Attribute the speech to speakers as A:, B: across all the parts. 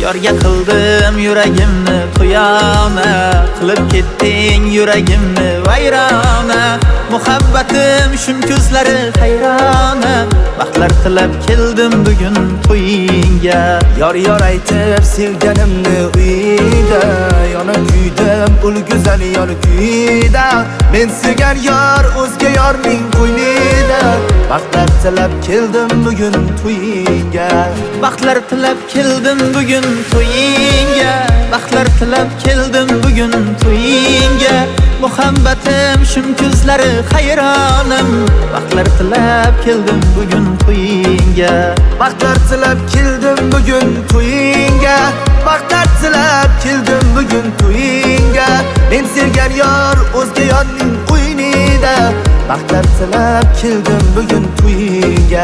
A: Yorga qildim yuragimni tuyona, qilib ketding yuragimni vayrona. Muhabbatim shum ko'zlari hayrona, baxtlar tilab keldim bugun to'yingga.
B: Yor aytib sevganimni uyida, yonib kuydim ul go'zal yor kuyida. Men sevgan yor o'zga yorning qo'ynida, baxtlar tilab keldim bugun to'yingga.
A: Baxtlar tilab keldim bugun to'yingga, baxtlar tilab keldim bugun to'yingga. Muhabbatim shum ko'zlari hayronim, baxtlar tilab keldim bugun to'yingga.
B: Baxtlar tilab keldim bugun to'yingga, baxtlar tilab keldim bugun to'yingga. Men sevgan yor o'zga yorning qo'ynida, baxtlar tilab keldim bugun to'yingga.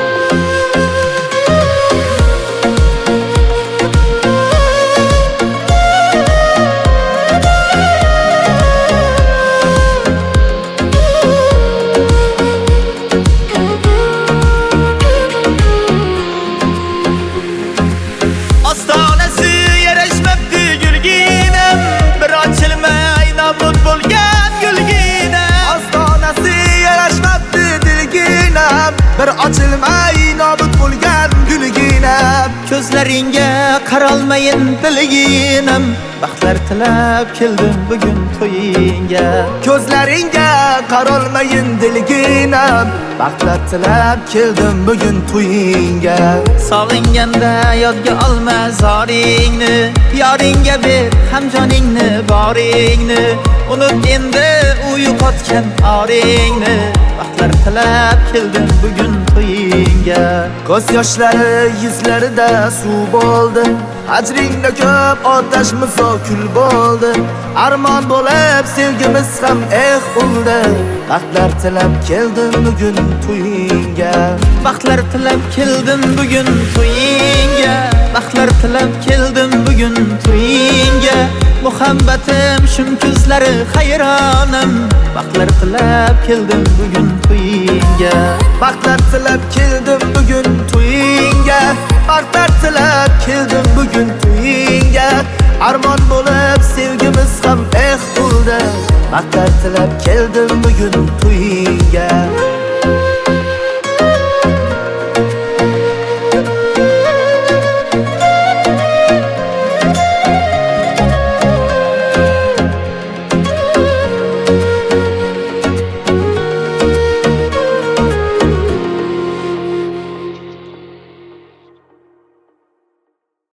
B: Bir ochilmay nobud bo'lgan gulginam.
A: Ko'zlaringga qaralmayin dilginam, baxtlar tilab keldim bugun to'yingga.
B: Ko'zlaringga qaralmayin dilginam, baxtlar tilab keldim bugun to'yingga.
A: Sog'inganda yodga olma zoringni, yoringga ber ham joningni boringni. Unut endi u yo'qotgan oringni, baxtlar tilab keldim bugun to'yingga.
B: Ko'z yoshlari yuzlarida suv bo'ldi, ajringda ko'p otash misokul bo'ldi. Armon bo'lib sevgimiz ham uldi, baxtlar tilab keldim bugun to'yingga.
A: Baxtlar tilab keldim bugun to'yingga, baxtlar tilab keldim bugun to'yingga. Muhabbatim shum ko'zlari hayronim, baxtlar tilab keldim bugun to'yingga.
B: Baxtlar tilab keldim bugun to'yingga, baxtlar tilab keldim bugun to'yingga. Armon bo'lib sevgimiz ham uldi, baxtlar tilab keldim bugun to'yingga.